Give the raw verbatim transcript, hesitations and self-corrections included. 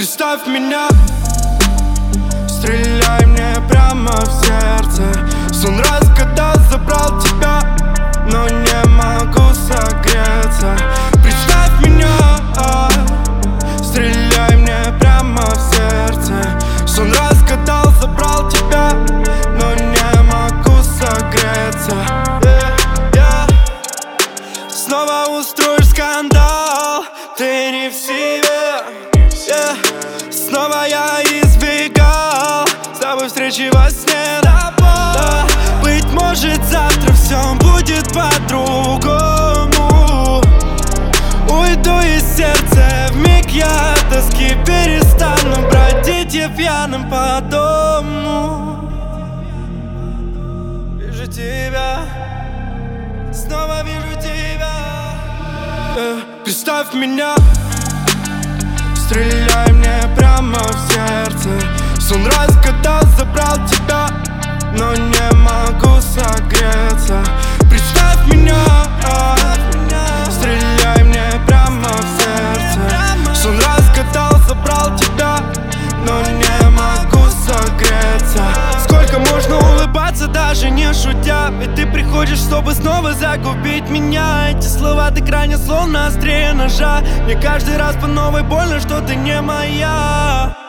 представь меня, стреляй мне прямо в сердце. Сон разгадал, забрал тебя, но не могу согреться. Представь меня, стреляй мне прямо в сердце. Сон разгадал, забрал тебя, но не могу согреться. yeah, yeah. Снова устроишь скандал, ты не в себе, yeah. Снова я избегал с тобой встречи во сне, да. Быть может, завтра все будет по-другому. Уйду из сердца, вмиг я от тоски перестану бродить я пьяным по дому. Вижу тебя, снова вижу тебя. э, Представь меня, стреляй мне прямо в сердце. Сон разгадал, забрал тебя, но не могу согреться. Представь меня, стреляй мне прямо в сердце. Сон разгадал, забрал тебя, но не могу согреться. Сколько можно улыбаться, даже не шутя? Ведь ты приходишь, чтобы снова загубить меня. Эти слова ты крайне словно острее ножа. Мне каждый раз по новой больно, что ты не моя.